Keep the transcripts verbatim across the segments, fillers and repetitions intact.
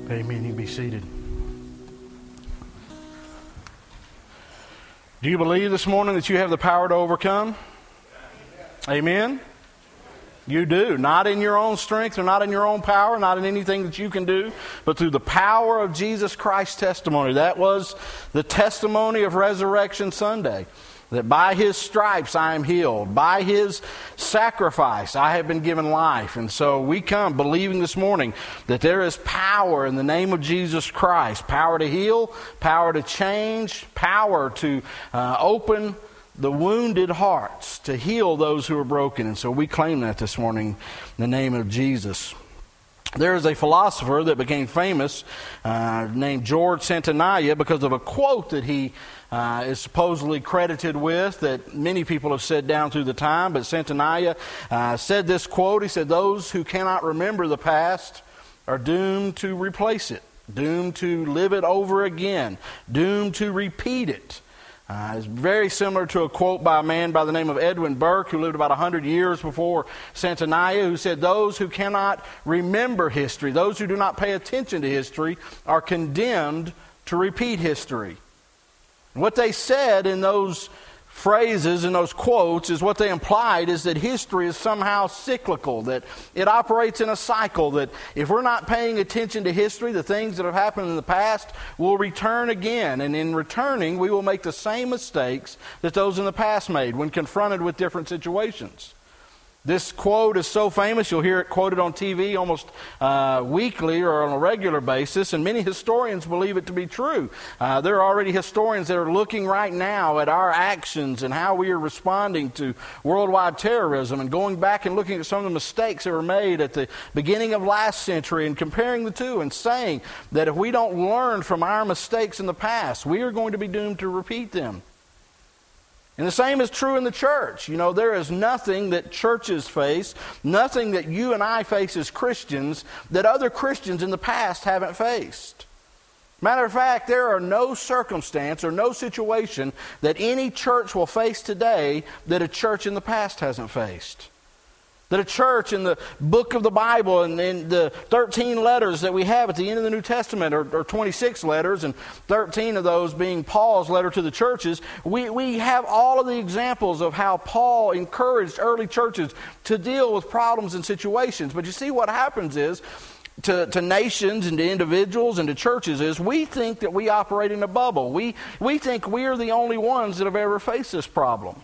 Amen. You be seated. Do you believe this morning that you have the power to overcome? Amen. You do. Not in your own strength or not in your own power, not in anything that you can do, but through the power of Jesus Christ's testimony. That was the testimony of Resurrection Sunday. That by His stripes I am healed. By His sacrifice I have been given life. And so we come believing this morning that there is power in the name of Jesus Christ. Power to heal, power to change, power to uh, open the wounded hearts, to heal those who are broken. And so we claim that this morning in the name of Jesus. There is a philosopher that became famous uh, named George Santayana because of a quote that he uh, is supposedly credited with that many people have said down through the time. But Santayana uh, said this quote. He said, "Those who cannot remember the past are doomed to replace it, doomed to live it over again, doomed to repeat it." Uh, it's very similar to a quote by a man by the name of Edwin Burke, who lived about one hundred years before Santayana, who said, "Those who cannot remember history, those who do not pay attention to history, are condemned to repeat history." What they said in those phrases and those quotes is what they implied is that history is somehow cyclical, that it operates in a cycle, that if we're not paying attention to history, the things that have happened in the past will return again. And in returning, we will make the same mistakes that those in the past made when confronted with different situations. This quote is so famous, you'll hear it quoted on T V almost uh, weekly or on a regular basis, and many historians believe it to be true. Uh, there are already historians that are looking right now at our actions and how we are responding to worldwide terrorism and going back and looking at some of the mistakes that were made at the beginning of last century and comparing the two and saying that if we don't learn from our mistakes in the past, we are going to be doomed to repeat them. And the same is true in the church. You know, there is nothing that churches face, nothing that you and I face as Christians that other Christians in the past haven't faced. Matter of fact, there are no circumstance or no situation that any church will face today that a church in the past hasn't faced. That a church in the book of the Bible and in the thirteen letters that we have at the end of the New Testament are, are twenty-six letters, and thirteen of those being Paul's letter to the churches, we, we have all of the examples of how Paul encouraged early churches to deal with problems and situations. But you see, what happens is, to, to nations and to individuals and to churches, is we think that we operate in a bubble. We, we think we're the only ones that have ever faced this problem.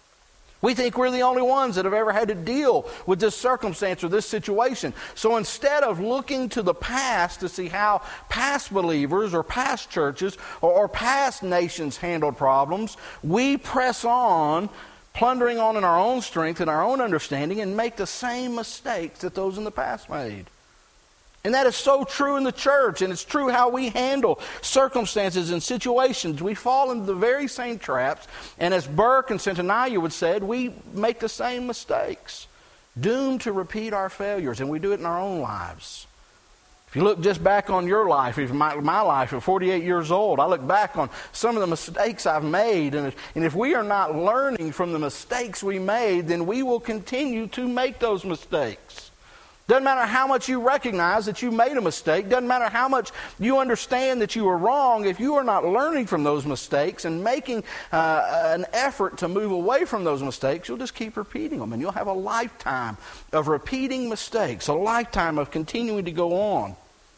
We think we're the only ones that have ever had to deal with this circumstance or this situation. So instead of looking to the past to see how past believers or past churches or, or past nations handled problems, we press on, plundering on in our own strength and our own understanding, and make the same mistakes that those in the past made. And that is so true in the church, and it's true how we handle circumstances and situations. We fall into the very same traps, and as Burke and Santayana would say, we make the same mistakes, doomed to repeat our failures, and we do it in our own lives. If you look just back on your life, if my, my life at forty-eight years old, I look back on some of the mistakes I've made, and if, and if we are not learning from the mistakes we made, then we will continue to make those mistakes. Doesn't matter how much you recognize that you made a mistake. Doesn't matter how much you understand that you were wrong. If you are not learning from those mistakes and making uh, an effort to move away from those mistakes, you'll just keep repeating them. And you'll have a lifetime of repeating mistakes, a lifetime of continuing to go on.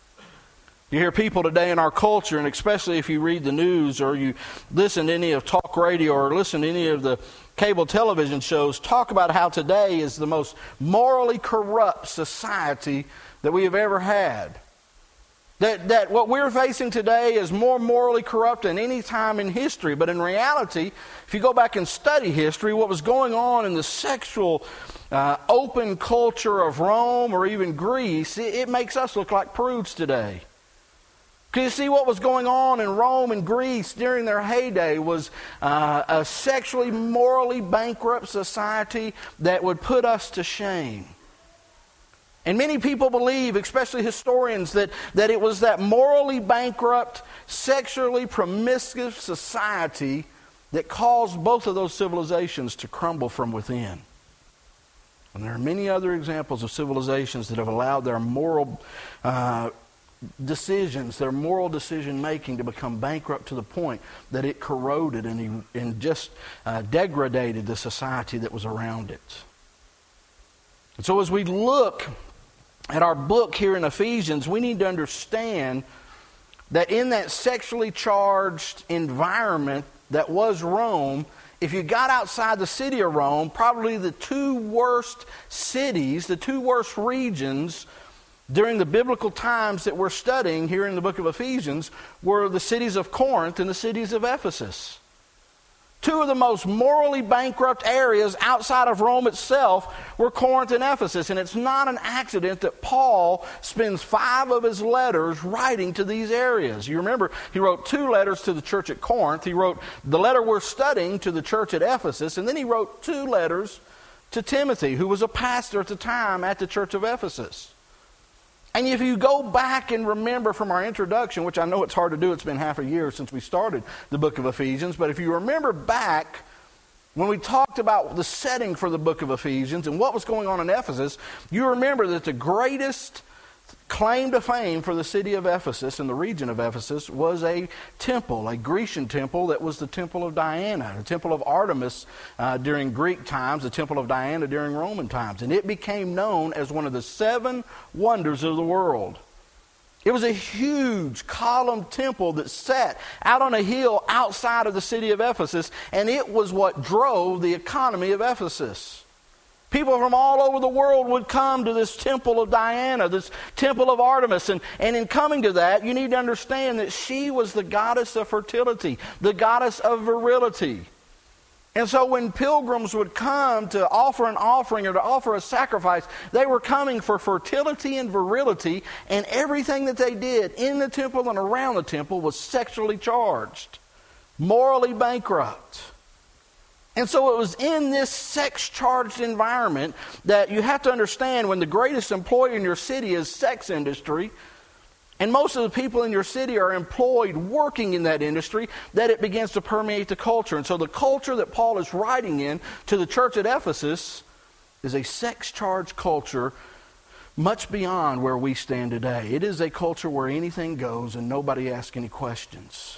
You hear people today in our culture, and especially if you read the news or you listen to any of talk radio or listen to any of the cable television shows, talk about how today is the most morally corrupt society that we have ever had. That, that what we're facing today is more morally corrupt than any time in history. But in reality, if you go back and study history, what was going on in the sexual uh, open culture of Rome or even Greece, it, it makes us look like prudes today. Because you see, what was going on in Rome and Greece during their heyday was uh, a sexually, morally bankrupt society that would put us to shame. And many people believe, especially historians, that, that it was that morally bankrupt, sexually promiscuous society that caused both of those civilizations to crumble from within. And there are many other examples of civilizations that have allowed their moral uh decisions, their moral decision making, to become bankrupt to the point that it corroded and, and just uh, degraded the society that was around it. And so as we look at our book here in Ephesians, we need to understand that in that sexually charged environment that was Rome, if you got outside the city of Rome, probably the two worst cities, the two worst regions during the biblical times that we're studying here in the book of Ephesians were the cities of Corinth and the cities of Ephesus. Two of the most morally bankrupt areas outside of Rome itself were Corinth and Ephesus. And it's not an accident that Paul spends five of his letters writing to these areas. You remember, he wrote two letters to the church at Corinth. He wrote the letter we're studying to the church at Ephesus. And then he wrote two letters to Timothy, who was a pastor at the time at the church of Ephesus. And if you go back and remember from our introduction, which I know it's hard to do, it's been half a year since we started the book of Ephesians, but if you remember back when we talked about the setting for the book of Ephesians and what was going on in Ephesus, you remember that the greatest claim to fame for the city of Ephesus and the region of Ephesus was a temple, a Grecian temple that was the temple of Diana, the temple of Artemis uh, during Greek times, the temple of Diana during Roman times. And it became known as one of the seven wonders of the world. It was a huge column temple that sat out on a hill outside of the city of Ephesus, and it was what drove the economy of Ephesus. People from all over the world would come to this temple of Diana, this temple of Artemis. And, and in coming to that, you need to understand that she was the goddess of fertility, the goddess of virility. And so when pilgrims would come to offer an offering or to offer a sacrifice, they were coming for fertility and virility, and everything that they did in the temple and around the temple was sexually charged, morally bankrupt. And so it was in this sex-charged environment that you have to understand when the greatest employer in your city is sex industry, and most of the people in your city are employed working in that industry, that it begins to permeate the culture. And so the culture that Paul is writing in to the church at Ephesus is a sex-charged culture much beyond where we stand today. It is a culture where anything goes and nobody asks any questions.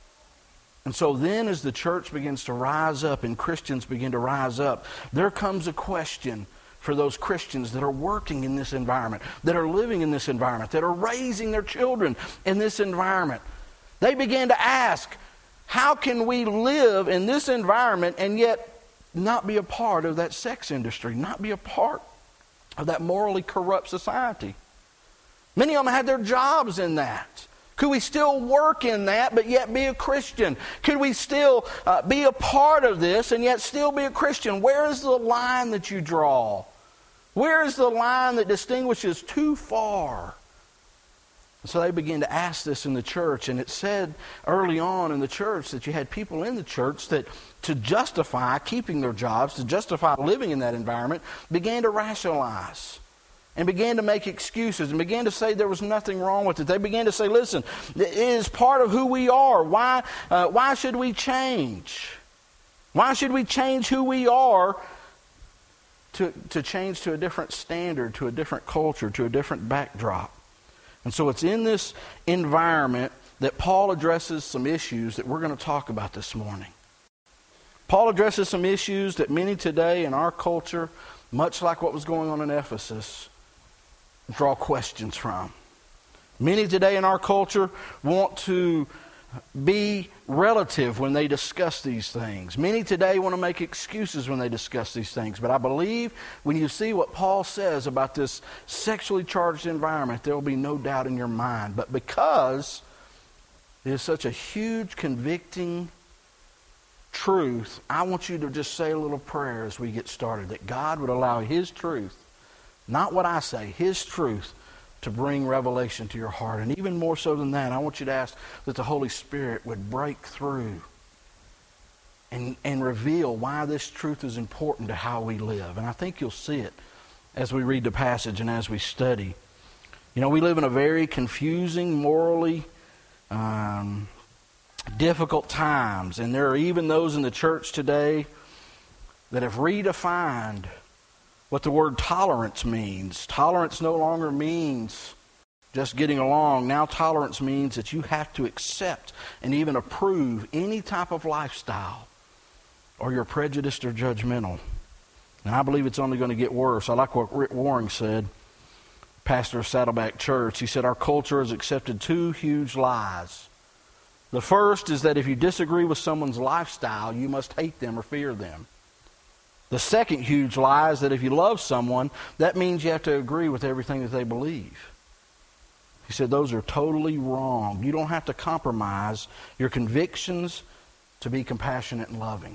And so then as the church begins to rise up and Christians begin to rise up, there comes a question for those Christians that are working in this environment, that are living in this environment, that are raising their children in this environment. They begin to ask, how can we live in this environment and yet not be a part of that sex industry, not be a part of that morally corrupt society? Many of them had their jobs in that. Could we still work in that but yet be a Christian? Could we still uh, be a part of this and yet still be a Christian? Where is the line that you draw? Where is the line that distinguishes too far? So they began to ask this in the church, and it said early on in the church that you had people in the church that to justify keeping their jobs, to justify living in that environment, began to rationalize. And began to make excuses and began to say there was nothing wrong with it. They began to say, listen, it is part of who we are. Why, uh, why should we change? Why should we change who we are to, to change to a different standard, to a different culture, to a different backdrop? And so it's in this environment that Paul addresses some issues that we're going to talk about this morning. Paul addresses some issues that many today in our culture, much like what was going on in Ephesus, draw questions from. Many today in our culture want to be relative when they discuss these things. Many today want to make excuses when they discuss these things. But I believe when you see what Paul says about this sexually charged environment, there will be no doubt in your mind. But because it is such a huge convicting truth, I want you to just say a little prayer as we get started, that God would allow His truth, not what I say, His truth, to bring revelation to your heart. And even more so than that, I want you to ask that the Holy Spirit would break through and, and reveal why this truth is important to how we live. And I think you'll see it as we read the passage and as we study. You know, we live in a very confusing, morally um, difficult times. And there are even those in the church today that have redefined what the word tolerance means. Tolerance no longer means just getting along. Now tolerance means that you have to accept and even approve any type of lifestyle, or you're prejudiced or judgmental. And I believe it's only going to get worse. I like what Rick Warren said, pastor of Saddleback Church. He said, our culture has accepted two huge lies. The first is that if you disagree with someone's lifestyle, you must hate them or fear them. The second huge lie is that if you love someone, that means you have to agree with everything that they believe. He said those are totally wrong. You don't have to compromise your convictions to be compassionate and loving.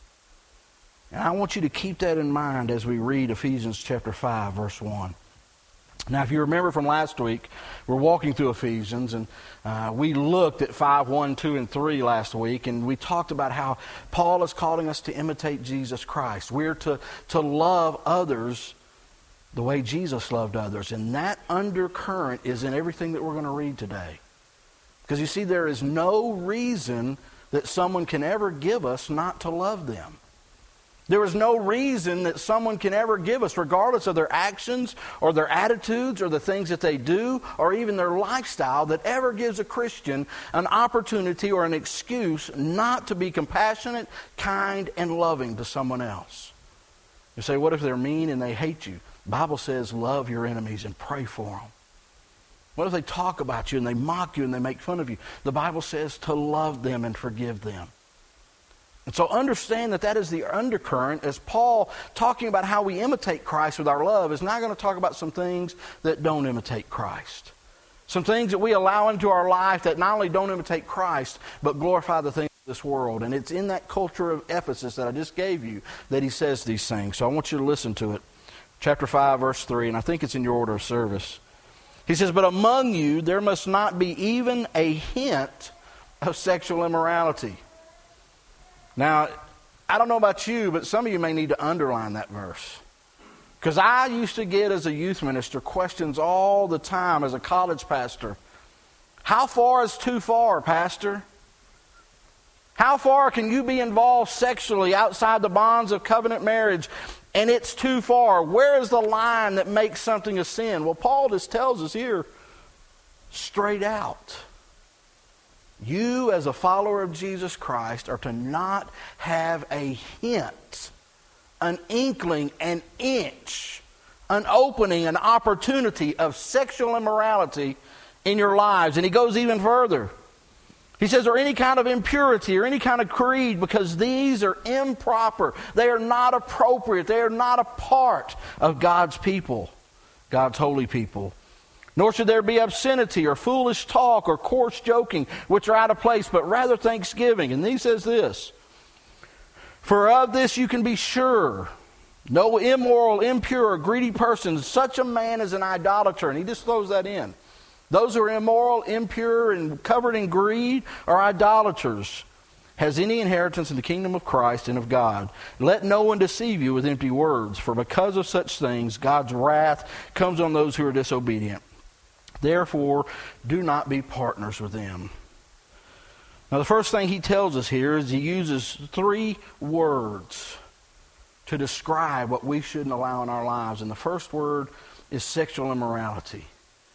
And I want you to keep that in mind as we read Ephesians chapter five, verse one. Now, if you remember from last week, we're walking through Ephesians, and uh, we looked at five, one, two, and three last week, and we talked about how Paul is calling us to imitate Jesus Christ. We're to, to love others the way Jesus loved others, and that undercurrent is in everything that we're going to read today. Because you see, there is no reason that someone can ever give us not to love them. There is no reason that someone can ever give us, regardless of their actions or their attitudes or the things that they do or even their lifestyle, that ever gives a Christian an opportunity or an excuse not to be compassionate, kind, and loving to someone else. You say, what if they're mean and they hate you? The Bible says love your enemies and pray for them. What if they talk about you and they mock you and they make fun of you? The Bible says to love them and forgive them. And so understand that that is the undercurrent, as Paul, talking about how we imitate Christ with our love, is now going to talk about some things that don't imitate Christ. Some things that we allow into our life that not only don't imitate Christ, but glorify the things of this world. And it's in that culture of Ephesus that I just gave you that he says these things. So I want you to listen to it. Chapter five, verse three, and I think it's in your order of service. He says, but among you there must not be even a hint of sexual immorality. Now, I don't know about you, but some of you may need to underline that verse. Because I used to get, as a youth minister, questions all the time as a college pastor. How far is too far, Pastor? How far can you be involved sexually outside the bonds of covenant marriage and it's too far? Where is the line that makes something a sin? Well, Paul just tells us here, straight out. You, as a follower of Jesus Christ, are to not have a hint, an inkling, an inch, an opening, an opportunity of sexual immorality in your lives. And he goes even further. He says, or any kind of impurity or any kind of creed, because these are improper. They are not appropriate. They are not a part of God's people, God's holy people. Nor should there be obscenity or foolish talk or coarse joking, which are out of place, but rather thanksgiving. And he says this, for of this you can be sure, no immoral, impure, or greedy person, such a man is an idolater. And he just throws that in. Those who are immoral, impure, and covered in greed are idolaters. Has any inheritance in the kingdom of Christ and of God. Let no one deceive you with empty words, for because of such things God's wrath comes on those who are disobedient. Therefore, do not be partners with them. Now, the first thing he tells us here is he uses three words to describe what we shouldn't allow in our lives. And the first word is sexual immorality.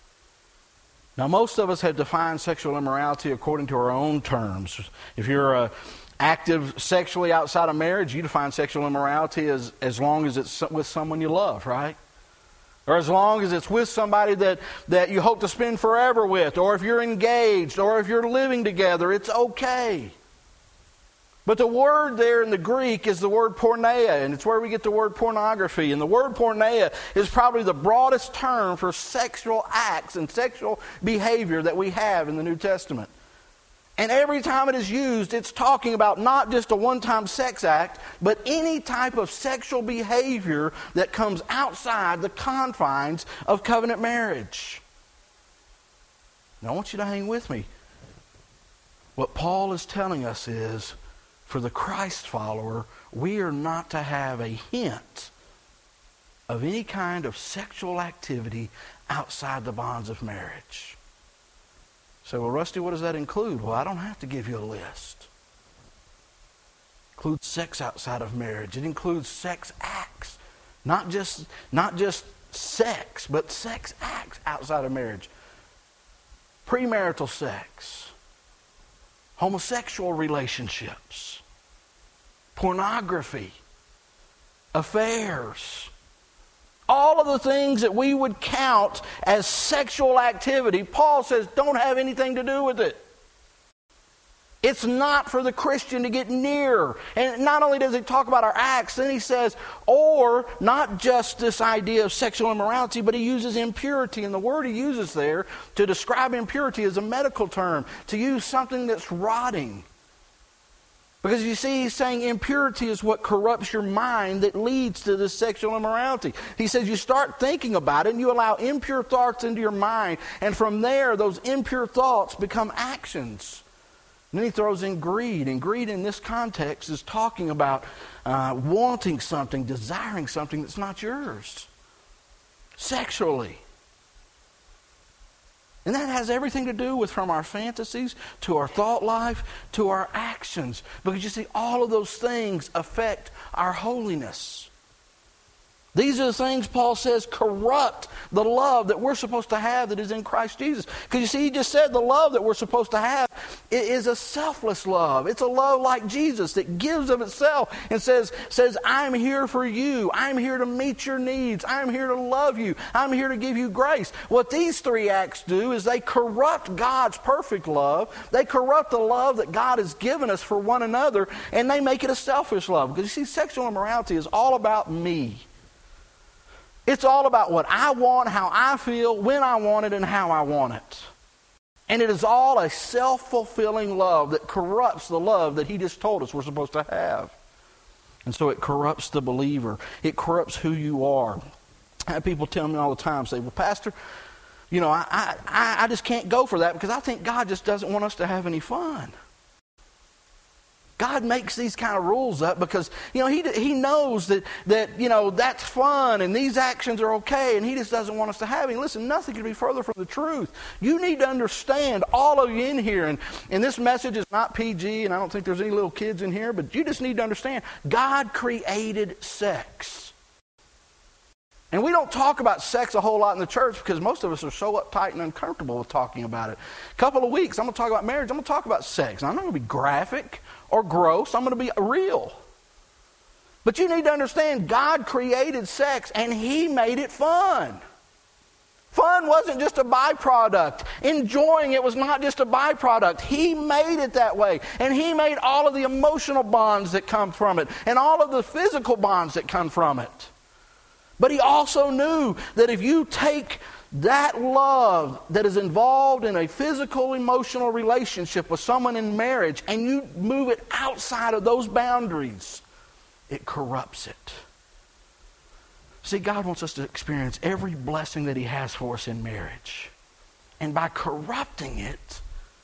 Now, most of us have defined sexual immorality according to our own terms. If you're uh, active sexually outside of marriage, you define sexual immorality as, as long as it's with someone you love, right? Or as long as it's with somebody that, that you hope to spend forever with. Or if you're engaged. Or if you're living together. It's okay. But the word there in the Greek is the word porneia. And it's where we get the word pornography. And the word porneia is probably the broadest term for sexual acts and sexual behavior that we have in the New Testament. And every time it is used, it's talking about not just a one-time sex act, but any type of sexual behavior that comes outside the confines of covenant marriage. Now, I want you to hang with me. What Paul is telling us is, for the Christ follower, we are not to have a hint of any kind of sexual activity outside the bonds of marriage. So, well, Rusty, what does that include? Well, I don't have to give you a list. It includes sex outside of marriage. It includes sex acts. Not just, not just sex, but sex acts outside of marriage. premarital sex, homosexual relationships, pornography, affairs. All of the things that we would count as sexual activity, Paul says, don't have anything to do with it. It's not for the Christian to get near. And not only does he talk about our acts, then he says, or not just this idea of sexual immorality, but he uses impurity. And the word he uses there to describe impurity is a medical term, to use something that's rotting. Because you see, he's saying impurity is what corrupts your mind that leads to this sexual immorality. He says you start thinking about it and you allow impure thoughts into your mind. And from there, those impure thoughts become actions. And then he throws in greed. And greed in this context is talking about uh, wanting something, desiring something that's not yours. Sexually. And that has everything to do with from our fantasies to our thought life to our actions. Because you see, all of those things affect our holiness. These are the things Paul says corrupt the love that we're supposed to have that is in Christ Jesus. Because you see, he just said the love that we're supposed to have is a selfless love. It's a love like Jesus that gives of itself and says, says, I'm here for you. I'm here to meet your needs. I'm here to love you. I'm here to give you grace. What these three acts do is they corrupt God's perfect love. They corrupt the love that God has given us for one another, and they make it a selfish love. Because you see, sexual immorality is all about me. It's all about what I want, how I feel, when I want it, and how I want it. And it is all a self-fulfilling love that corrupts the love that he just told us we're supposed to have. And so it corrupts the believer. It corrupts who you are. I have people tell me all the time, say, well, Pastor, you know, I, I, I just can't go for that because I think God just doesn't want us to have any fun. God makes these kind of rules up because, you know, he he knows that, that, you know, that's fun and these actions are okay and he just doesn't want us to have any. Listen, nothing could be further from the truth. You need to understand, all of you in here, and, and this message is not P G and I don't think there's any little kids in here, but you just need to understand, God created sex. And we don't talk about sex a whole lot in the church because most of us are so uptight and uncomfortable with talking about it. A couple of weeks, I'm going to talk about marriage. I'm going to talk about sex. Now, I'm not going to be graphic or gross. I'm going to be real. But you need to understand, God created sex and he made it fun. Fun wasn't just a byproduct. Enjoying it was not just a byproduct. He made it that way. And he made all of the emotional bonds that come from it and all of the physical bonds that come from it. But he also knew that if you take that love that is involved in a physical, emotional relationship with someone in marriage and you move it outside of those boundaries, it corrupts it. See, God wants us to experience every blessing that he has for us in marriage. And by corrupting it,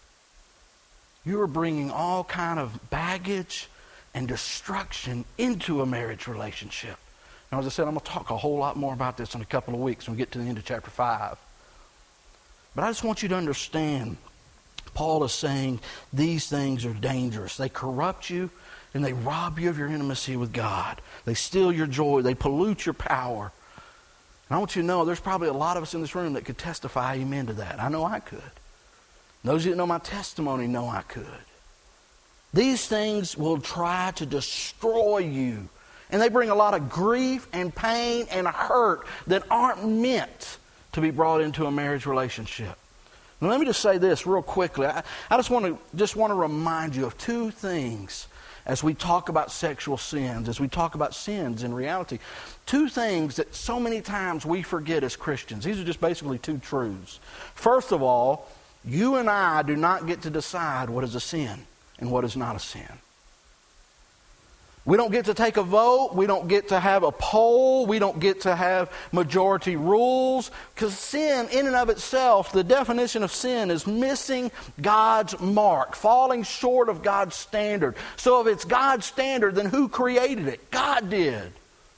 you are bringing all kind of baggage and destruction into a marriage relationship. Now, as I said, I'm going to talk a whole lot more about this in a couple of weeks when we get to the end of chapter five. But I just want you to understand, Paul is saying these things are dangerous. They corrupt you and they rob you of your intimacy with God. They steal your joy. They pollute your power. And I want you to know there's probably a lot of us in this room that could testify amen to that. I know I could. Those of you that know my testimony know I could. These things will try to destroy you. And they bring a lot of grief and pain and hurt that aren't meant to be brought into a marriage relationship. Now, let me just say this real quickly. I, I just want to just want to remind you of two things as we talk about sexual sins, as we talk about sins in reality. Two things that so many times we forget as Christians. These are just basically two truths. First of all, you and I do not get to decide what is a sin and what is not a sin. We don't get to take a vote. We don't get to have a poll. We don't get to have majority rules. Because sin, in and of itself, the definition of sin is missing God's mark, falling short of God's standard. So if it's God's standard, then who created it? God did.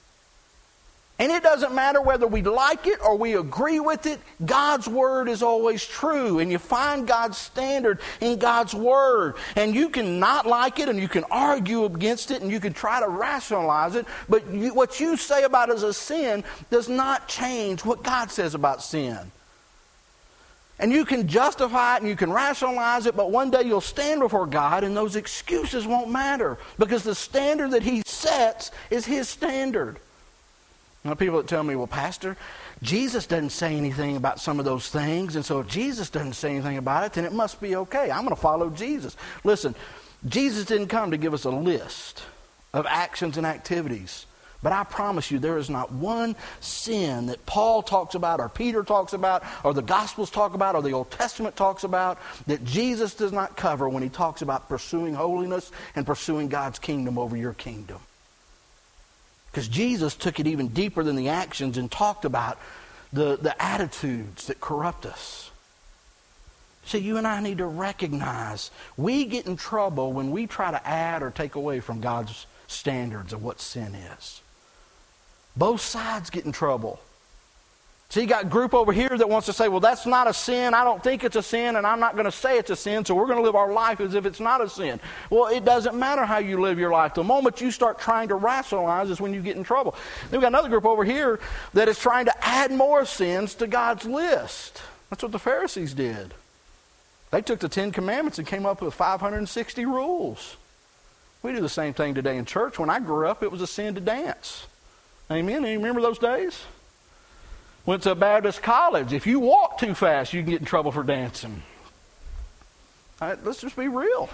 And it doesn't matter whether we like it or we agree with it, God's word is always true. And you find God's standard in God's word. And you can not like it and you can argue against it and you can try to rationalize it. But you, what you say about it as a sin does not change what God says about sin. And you can justify it and you can rationalize it, but one day you'll stand before God and those excuses won't matter because the standard that He sets is His standard. Now, people that tell me, well, Pastor, Jesus doesn't say anything about some of those things, and so if Jesus doesn't say anything about it, then it must be okay. I'm going to follow Jesus. Listen, Jesus didn't come to give us a list of actions and activities. But I promise you, there is not one sin that Paul talks about, or Peter talks about, or the Gospels talk about, or the Old Testament talks about, that Jesus does not cover when He talks about pursuing holiness and pursuing God's kingdom over your kingdom. Because Jesus took it even deeper than the actions and talked about the, the attitudes that corrupt us. See, you and I need to recognize we get in trouble when we try to add or take away from God's standards of what sin is. Both sides get in trouble. So you got a group over here that wants to say, well, that's not a sin. I don't think it's a sin, and I'm not going to say it's a sin, so we're going to live our life as if it's not a sin. Well, it doesn't matter how you live your life. The moment you start trying to rationalize is when you get in trouble. Then we've got another group over here that is trying to add more sins to God's list. That's what the Pharisees did. They took the Ten Commandments and came up with five hundred sixty rules. We do the same thing today in church. When I grew up, it was a sin to dance. Amen? You remember those days? Went to a Baptist college. If you walk too fast, you can get in trouble for dancing. All right, let's just be real.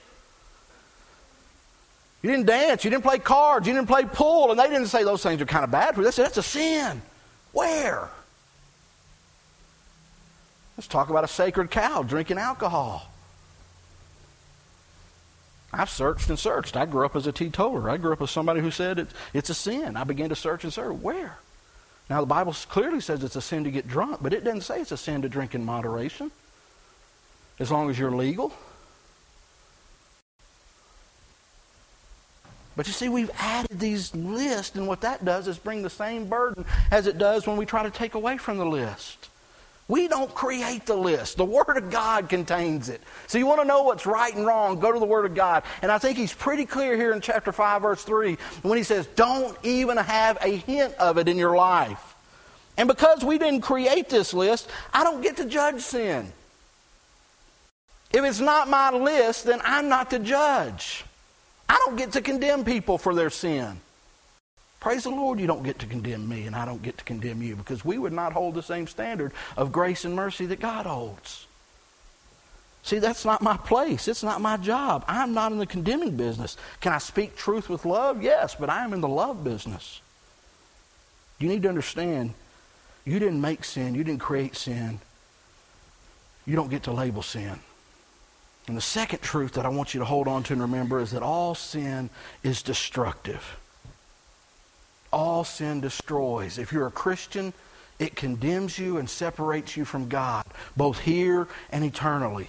You didn't dance. You didn't play cards. You didn't play pool. And they didn't say those things are kind of bad for you. They said that's a sin. Where? Let's talk about a sacred cow drinking alcohol. I've searched and searched. I grew up as a teetotaler. I grew up as somebody who said it, it's a sin. I began to search and search. Where? Now, the Bible clearly says it's a sin to get drunk, but it doesn't say it's a sin to drink in moderation, as long as you're legal. But you see, we've added these lists, and what that does is bring the same burden as it does when we try to take away from the list. We don't create the list. The Word of God contains it. So you want to know what's right and wrong, go to the Word of God. And I think He's pretty clear here in chapter five, verse three, when He says, don't even have a hint of it in your life. And because we didn't create this list, I don't get to judge sin. If it's not my list, then I'm not to judge. I don't get to condemn people for their sin. Praise the Lord, you don't get to condemn me and I don't get to condemn you, because we would not hold the same standard of grace and mercy that God holds. See, that's not my place. It's not my job. I'm not in the condemning business. Can I speak truth with love? Yes, but I am in the love business. You need to understand, you didn't make sin. You didn't create sin. You don't get to label sin. And the second truth that I want you to hold on to and remember is that all sin is destructive. All sin destroys. If you're a Christian, it condemns you and separates you from God, both here and eternally.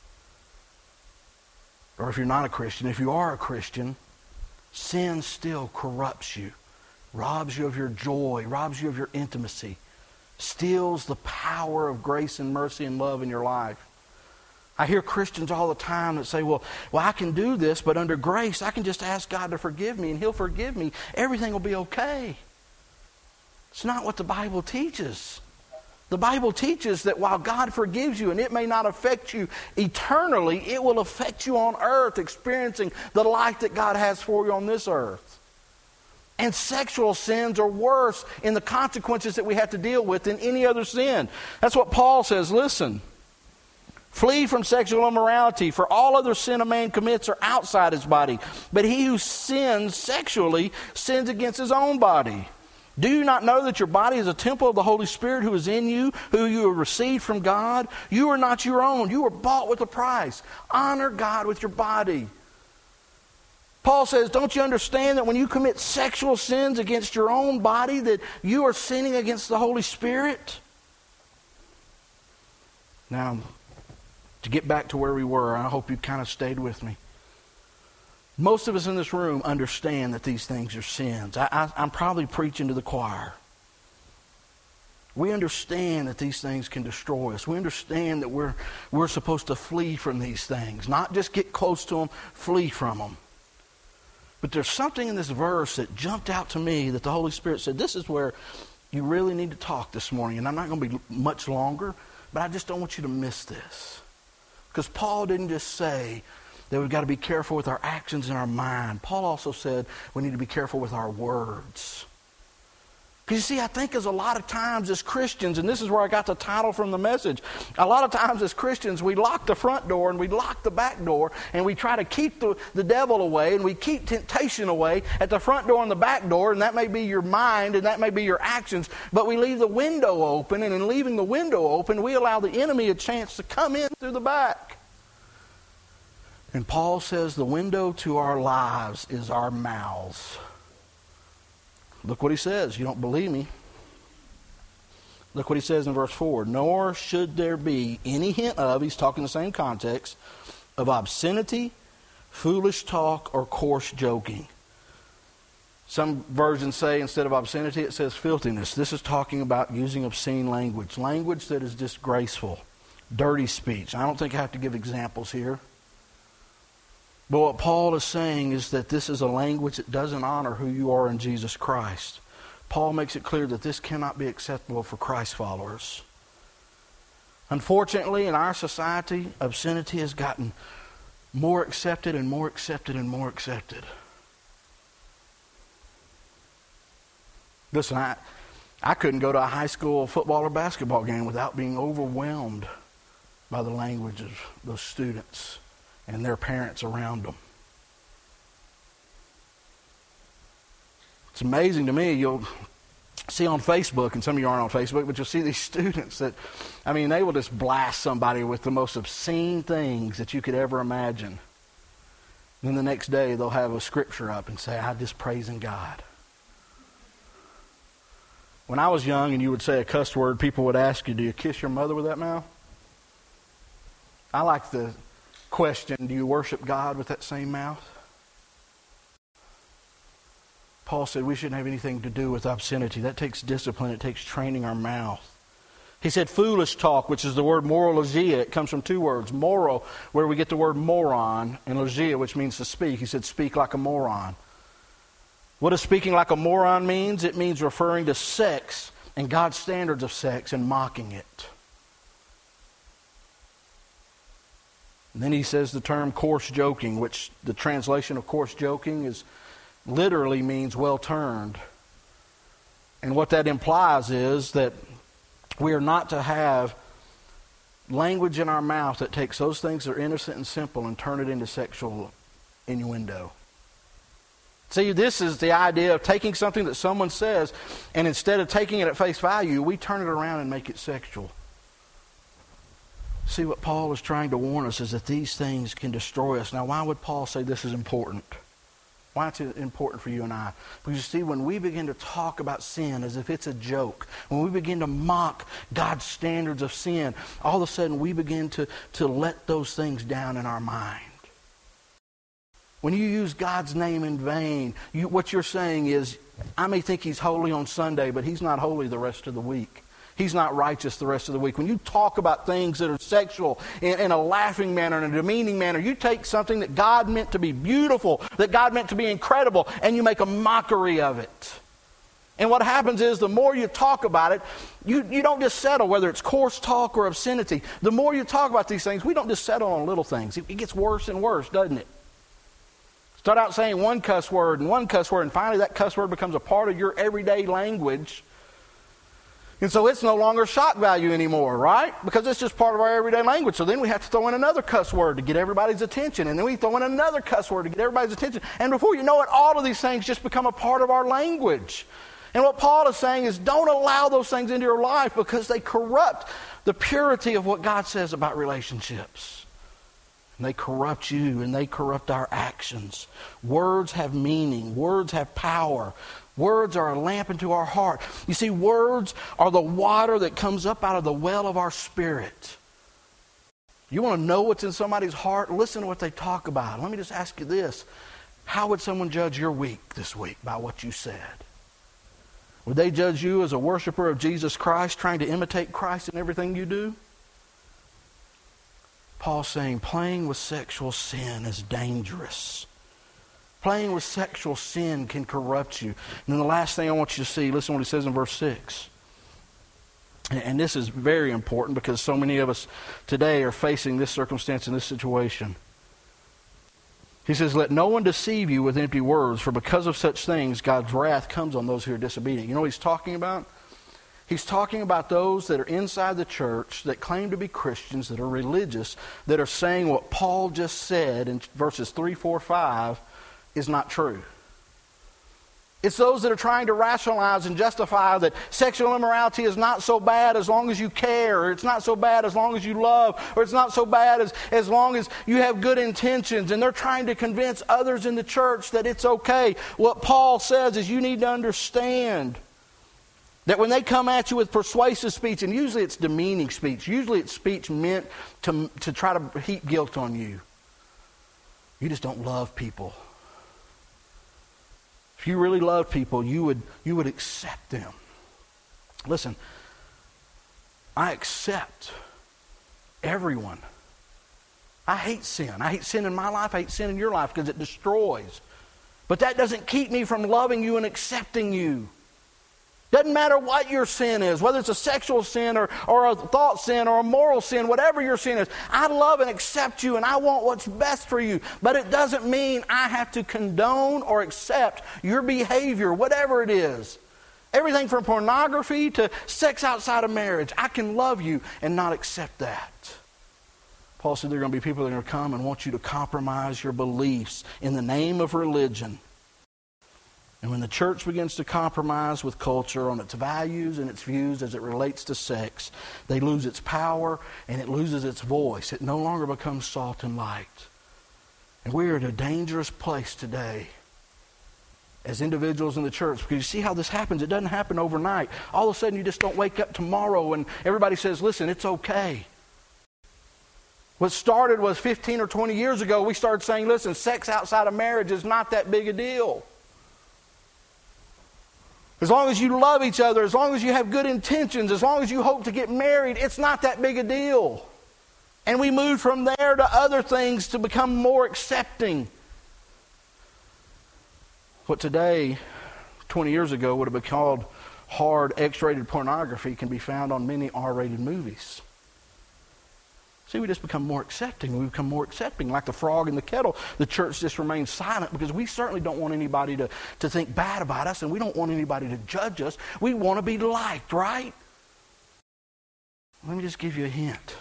Or if you're not a Christian, if you are a Christian, sin still corrupts you, robs you of your joy, robs you of your intimacy, steals the power of grace and mercy and love in your life. I hear Christians all the time that say, well, well, I can do this, but under grace, I can just ask God to forgive me, and He'll forgive me. Everything will be okay. It's not what the Bible teaches. The Bible teaches that while God forgives you, and it may not affect you eternally, it will affect you on earth, experiencing the life that God has for you on this earth. And sexual sins are worse in the consequences that we have to deal with than any other sin. That's what Paul says. Listen. Flee from sexual immorality, for all other sin a man commits are outside his body. But he who sins sexually sins against his own body. Do you not know that your body is a temple of the Holy Spirit who is in you, who you have received from God? You are not your own. You were bought with a price. Honor God with your body. Paul says, don't you understand that when you commit sexual sins against your own body, that you are sinning against the Holy Spirit? Now, to get back to where we were, I hope you kind of stayed with me. Most of us in this room understand that these things are sins. I, I, I'm probably preaching to the choir. We understand that these things can destroy us. We understand that we're, we're supposed to flee from these things. Not just get close to them, flee from them. But there's something in this verse that jumped out to me that the Holy Spirit said, this is where you really need to talk this morning. And I'm not going to be much longer. But I just don't want you to miss this. Because Paul didn't just say that we've got to be careful with our actions and our mind. Paul also said we need to be careful with our words. Because you see, I think as a lot of times as Christians, and this is where I got the title from the message, a lot of times as Christians we lock the front door and we lock the back door and we try to keep the, the devil away and we keep temptation away at the front door and the back door, and that may be your mind and that may be your actions, but we leave the window open, and in leaving the window open we allow the enemy a chance to come in through the back. And Paul says the window to our lives is our mouths. Look what he says. You don't believe me. Look what he says in verse four. Nor should there be any hint of, he's talking the same context, of obscenity, foolish talk, or coarse joking. Some versions say instead of obscenity it says filthiness. This is talking about using obscene language. Language that is disgraceful. Dirty speech. I don't think I have to give examples here. But what Paul is saying is that this is a language that doesn't honor who you are in Jesus Christ. Paul makes it clear that this cannot be acceptable for Christ followers. Unfortunately, in our society, obscenity has gotten more accepted and more accepted and more accepted. Listen, I, I couldn't go to a high school football or basketball game without being overwhelmed by the language of those students and their parents around them. It's amazing to me. You'll see on Facebook, and some of you aren't on Facebook, but you'll see these students that, I mean, they will just blast somebody with the most obscene things that you could ever imagine. And then the next day they'll have a scripture up and say, I'm just praising God. When I was young and you would say a cuss word, people would ask you, do you kiss your mother with that mouth? I like the question, do you worship God with that same mouth? Paul said we shouldn't have anything to do with obscenity. That takes discipline. It takes training our mouth. He said foolish talk, which is the word morologia. It comes from two words. Moro, where we get the word moron, and logia, which means to speak. He said speak like a moron. What does speaking like a moron means? It means referring to sex and God's standards of sex and mocking it. And then he says the term coarse joking, which the translation of coarse joking is literally means well turned. And what that implies is that we are not to have language in our mouth that takes those things that are innocent and simple and turn it into sexual innuendo. See, this is the idea of taking something that someone says, and instead of taking it at face value, we turn it around and make it sexual. See, what Paul is trying to warn us is that these things can destroy us. Now, why would Paul say this is important? Why is it important for you and I? Because you see, when we begin to talk about sin as if it's a joke, when we begin to mock God's standards of sin, all of a sudden we begin to, to let those things down in our mind. When you use God's name in vain, you, what you're saying is, I may think He's holy on Sunday, but He's not holy the rest of the week. He's not righteous the rest of the week. When you talk about things that are sexual in, in a laughing manner, in a demeaning manner, you take something that God meant to be beautiful, that God meant to be incredible, and you make a mockery of it. And what happens is the more you talk about it, you, you don't just settle whether it's coarse talk or obscenity. The more you talk about these things, we don't just settle on little things. It, it gets worse and worse, doesn't it? Start out saying one cuss word and one cuss word, and finally that cuss word becomes a part of your everyday language. And so it's no longer shock value anymore, right? Because it's just part of our everyday language. So then we have to throw in another cuss word to get everybody's attention. And then we throw in another cuss word to get everybody's attention. And before you know it, all of these things just become a part of our language. And what Paul is saying is don't allow those things into your life because they corrupt the purity of what God says about relationships. And they corrupt you and they corrupt our actions. Words have meaning. Words have power. Words are a lamp into our heart. You see, words are the water that comes up out of the well of our spirit. You want to know what's in somebody's heart? Listen to what they talk about. Let me just ask you this. How would someone judge your week this week by what you said? Would they judge you as a worshiper of Jesus Christ, trying to imitate Christ in everything you do? Paul's saying playing with sexual sin is dangerous. Playing with sexual sin can corrupt you. And then the last thing I want you to see, listen to what he says in verse six. And this is very important because so many of us today are facing this circumstance and this situation. He says, let no one deceive you with empty words, for because of such things, God's wrath comes on those who are disobedient. You know what he's talking about? He's talking about those that are inside the church that claim to be Christians, that are religious, that are saying what Paul just said in verses three, four, five is not true. It's those that are trying to rationalize and justify that sexual immorality is not so bad as long as you care, or it's not so bad as long as you love, or it's not so bad as, as long as you have good intentions. And they're trying to convince others in the church that it's okay. What Paul says is you need to understand that when they come at you with persuasive speech, and usually it's demeaning speech, usually it's speech meant to, to try to heap guilt on you. You just don't love people. If you really love people, you would you would accept them. Listen, I accept everyone. I hate sin. I hate sin in my life. I hate sin in your life because it destroys. But that doesn't keep me from loving you and accepting you. Doesn't matter what your sin is, whether it's a sexual sin or, or a thought sin or a moral sin, whatever your sin is. I love and accept you and I want what's best for you. But it doesn't mean I have to condone or accept your behavior, whatever it is. Everything from pornography to sex outside of marriage. I can love you and not accept that. Paul said there are going to be people that are going to come and want you to compromise your beliefs in the name of religion. And when the church begins to compromise with culture on its values and its views as it relates to sex, they lose its power and it loses its voice. It no longer becomes salt and light. And we are at a dangerous place today as individuals in the church, because you see how this happens. It doesn't happen overnight. All of a sudden you just don't wake up tomorrow and everybody says, listen, it's okay. What started was fifteen or twenty years ago, we started saying, listen, sex outside of marriage is not that big a deal. As long as you love each other, as long as you have good intentions, as long as you hope to get married, it's not that big a deal. And we moved from there to other things to become more accepting. What today, twenty years ago, would have been called hard X-rated pornography can be found on many R-rated movies. See, we just become more accepting. We become more accepting. Like the frog in the kettle, the church just remains silent because we certainly don't want anybody to, to think bad about us, and we don't want anybody to judge us. We want to be liked, right? Let me just give you a hint.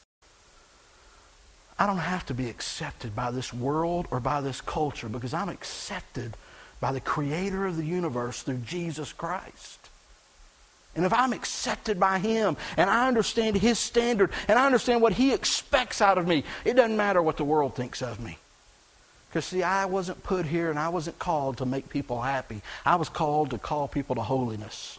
I don't have to be accepted by this world or by this culture because I'm accepted by the Creator of the universe through Jesus Christ. And if I'm accepted by Him and I understand His standard and I understand what He expects out of me, it doesn't matter what the world thinks of me. Because see, I wasn't put here and I wasn't called to make people happy. I was called to call people to holiness.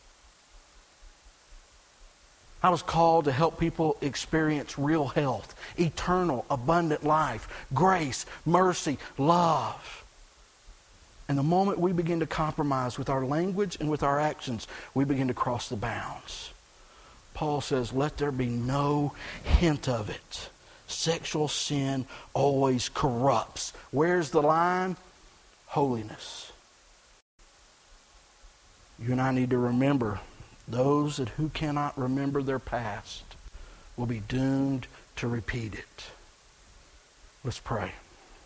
I was called to help people experience real health, eternal, abundant life, grace, mercy, love. And the moment we begin to compromise with our language and with our actions, we begin to cross the bounds. Paul says, let there be no hint of it. Sexual sin always corrupts. Where's the line? Holiness. You and I need to remember, those that who cannot remember their past will be doomed to repeat it. Let's pray.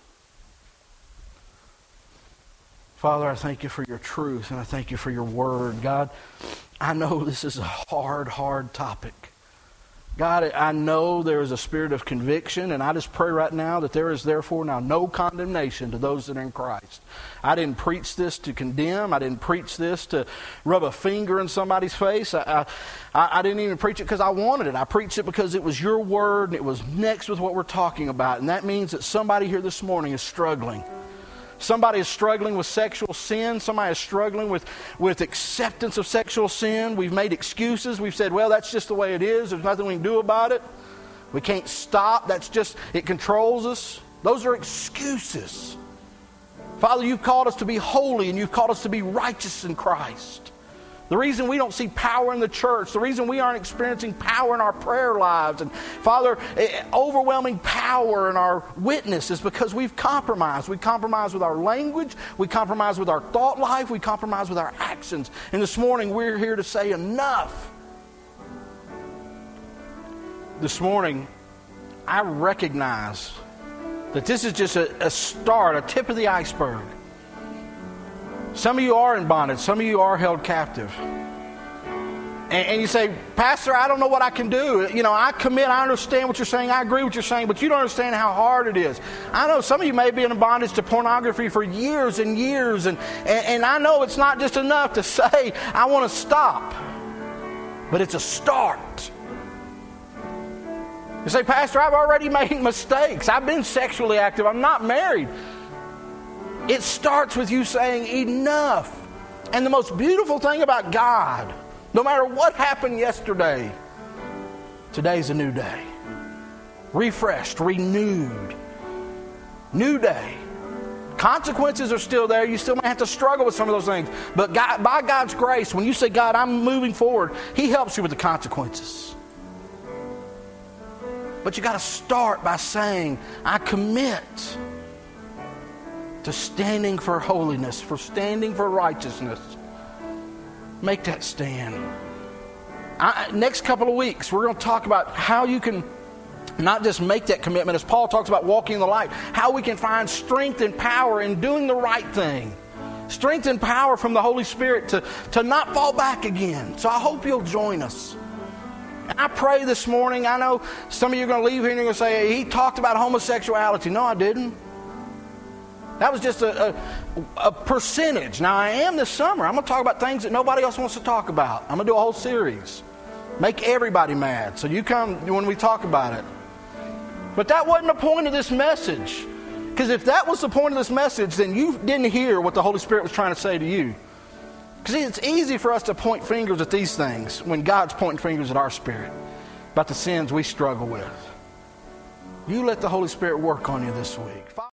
Father, I thank you for your truth, and I thank you for your word. God, I know this is a hard, hard topic. God, I know there is a spirit of conviction, and I just pray right now that there is therefore now no condemnation to those that are in Christ. I didn't preach this to condemn. I didn't preach this to rub a finger in somebody's face. I, I, I didn't even preach it because I wanted it. I preached it because it was your word, and it was next with what we're talking about. And that means that somebody here this morning is struggling. Somebody is struggling with sexual sin. Somebody is struggling with, with acceptance of sexual sin. We've made excuses. We've said, well, that's just the way it is. There's nothing we can do about it. We can't stop. That's just, it controls us. Those are excuses. Father, you've called us to be holy and you've called us to be righteous in Christ. The reason we don't see power in the church, the reason we aren't experiencing power in our prayer lives, and Father, overwhelming power in our witness is because we've compromised. We compromise with our language, we compromise with our thought life, we compromise with our actions. And this morning we're here to say enough. this morning, I recognize that this is just a, a start, a tip of the iceberg. Some of you are in bondage. Some of you are held captive. And, and you say, Pastor, I don't know what I can do. You know, I commit. I understand what you're saying. I agree with what you're saying. But you don't understand how hard it is. I know some of you may be in bondage to pornography for years and years. And, and, and I know it's not just enough to say, I want to stop. But it's a start. You say, Pastor, I've already made mistakes. I've been sexually active. I'm not married. It starts with you saying enough. And the most beautiful thing about God, no matter what happened yesterday, today's a new day. Refreshed, renewed. New day. Consequences are still there. You still may have to struggle with some of those things. But God, by God's grace, when you say, God, I'm moving forward, He helps you with the consequences. But you got to start by saying, I commit to standing for holiness, for standing for righteousness. Make that stand. I, next couple of weeks, we're going to talk about how you can not just make that commitment, as Paul talks about walking in the light, how we can find strength and power in doing the right thing. Strength and power from the Holy Spirit to, to not fall back again. So I hope you'll join us. And I pray this morning, I know some of you are going to leave here and you're going to say, he talked about homosexuality. No, I didn't. That was just a, a, a percentage. Now, I am this summer. I'm going to talk about things that nobody else wants to talk about. I'm going to do a whole series. Make everybody mad. So you come when we talk about it. But that wasn't the point of this message. Because if that was the point of this message, then you didn't hear what the Holy Spirit was trying to say to you. Because it's easy for us to point fingers at these things when God's pointing fingers at our spirit about the sins we struggle with. You let the Holy Spirit work on you this week.